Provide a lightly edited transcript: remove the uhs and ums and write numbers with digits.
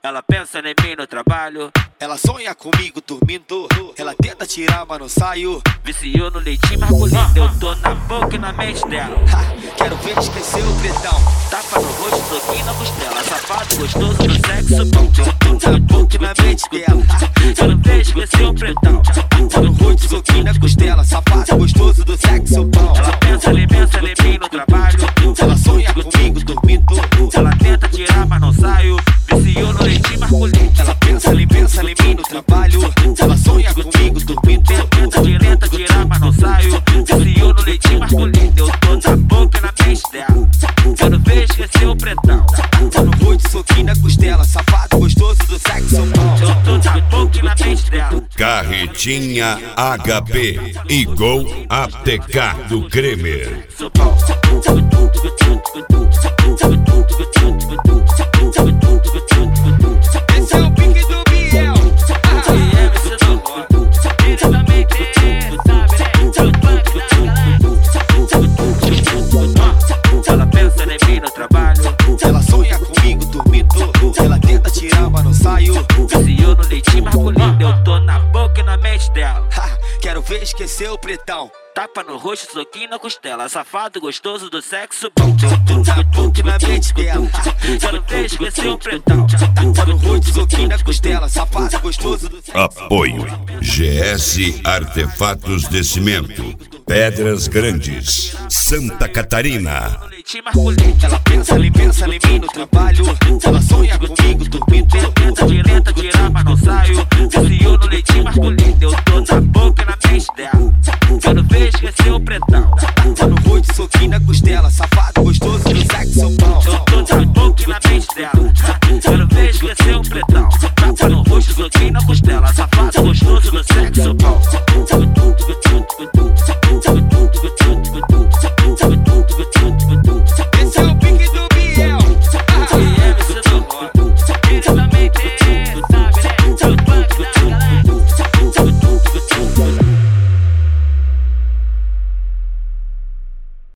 Ela pensa em mim no trabalho, ela sonha comigo dormindo. Ela tenta tirar, mas não saio. viciou no leitinho masculino. Eu tô na boca e na mente dela. Quero ver esquecer o pretão. Tapa no rosto, soquinho na costela. Safado gostoso do sexo bom. Eu tô na boca e na mente dela. Quero ver esquecer o pretão. Tapa no rosto, soquinho na costela. Safado gostoso do sexo bom. Ela pensa em mim no trabalho, ela sonha comigo dormindo. ela tenta tirar, mas não saio. Viciou no leitinho masculino. Ela pensa em mim no trabalho. Ela sonha comigo dormindo. Tenta tirar, mas não saio. Viciou no leitinho masculino. Eu tô na boca e na mente dela. Quero ver esquecer o pretão. Tapa no rosto, soquinho na costela. Safado gostoso do sexo bom. Eu tô na boca e na mente dela. Carretinha HP e Gol ATK do Kremer. Sou bom. Esse é o pique do Biel. Ela pensa em mim no trabalho, Ela sonha comigo dormindo. Ela tenta tirar, mas não saio. viciou no leitinho masculino. Eu tô na boca e na mente dela. Quero ver esquecer o pretão. Tapa no rosto, soquinho na costela. Safado gostoso do sexo bom. Eu tô na boca e na mente dela. Quero ver esquecer o pretão. Tapa no rosto, soquinho na costela. Safado gostoso do sexo. Apoio GS Artefatos de Cimento, Pedras Grandes, Santa Catarina. No leitinho masculino. Ela pensa em mim no trabalho. Ela sonha comigo dormindo. Tenta tirar, mas não saio. Viciou no leitinho masculino. Eu tô na boca e na mente dela. Quero ver esquecer o pretão. Tapa no rosto, soquinho na costela. Safado gostoso do sexo bom. Eu tô na boca e na mente dela. Quero ver esquecer o pretão. Tapa no rosto, soquinho na costela. Safado gostoso do sexo bom.